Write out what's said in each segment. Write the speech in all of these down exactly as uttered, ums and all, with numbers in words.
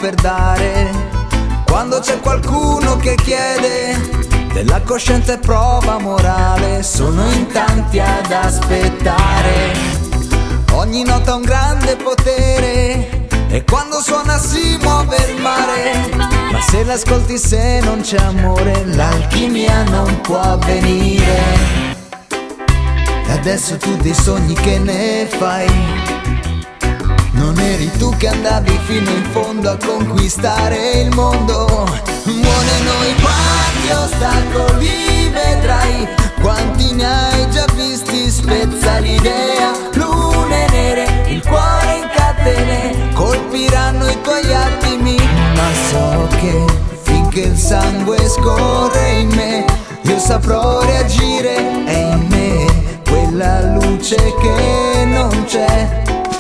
per dare. Quando c'è qualcuno che chiede della coscienza e prova morale, sono in tanti ad aspettare. Ogni nota ha un grande potere e quando suona si muove il mare. Ma se l'ascolti, se non c'è amore, l'alchimia non può avvenire. E adesso tu dei sogni che ne fai? Non eri tu che andavi fino in fondo a conquistare il mondo. Muore noi quanti ostacoli vedrai, quanti ne hai già visti, spezza l'idea. Lune nere, il cuore in catene, colpiranno i tuoi attimi. Ma so che finché il sangue scorre in me, io saprò reagire. È in me quella luce che non c'è.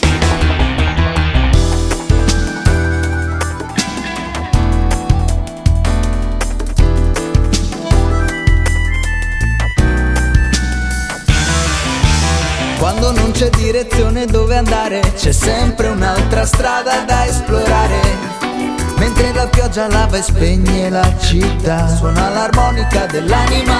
Quando non c'è direzione dove andare, c'è sempre un'altra strada da esplorare. Mentre la pioggia lava e spegne la città, suona l'armonica dell'anima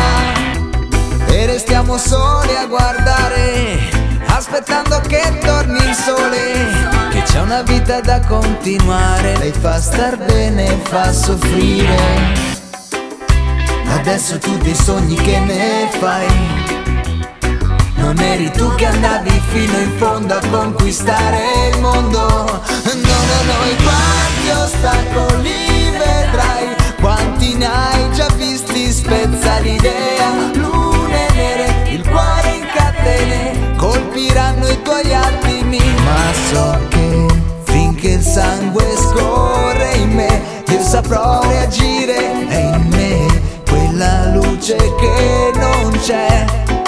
e restiamo soli a guardare, aspettando che torni il sole. Che c'è una vita da continuare, lei fa star bene, fa soffrire. Adesso tu dei sogni che ne fai? Non eri tu che andavi fino in fondo a conquistare il mondo. No, no, noi quanti ostacoli vedrai, quanti ne hai già visti, spezza l'idea. Lune nere, il cuore in catene, colpiranno i tuoi attimi. Ma so che finché il sangue scorre in me, io saprò reagire. È in me quella luce che non c'è.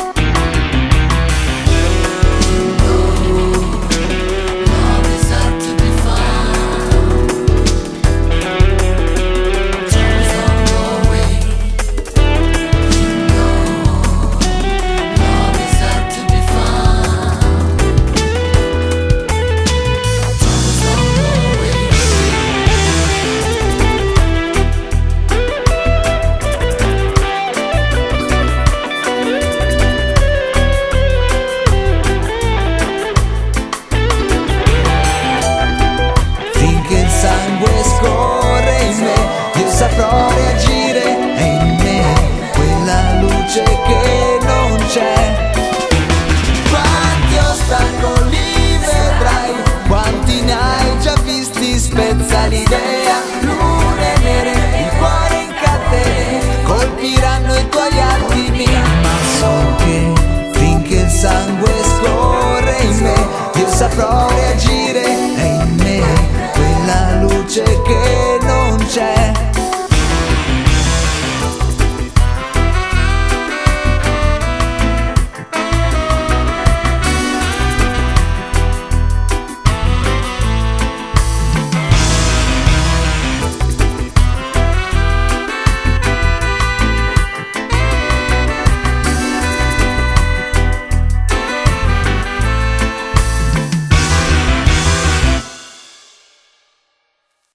Saprò reagire, è in me quella luce che non c'è. Quanti ostacoli vedrai, quanti ne hai già visti, spezza l'idea. Lune nere, il cuore in catene, colpiranno i tuoi attimi. Ma so che finché il sangue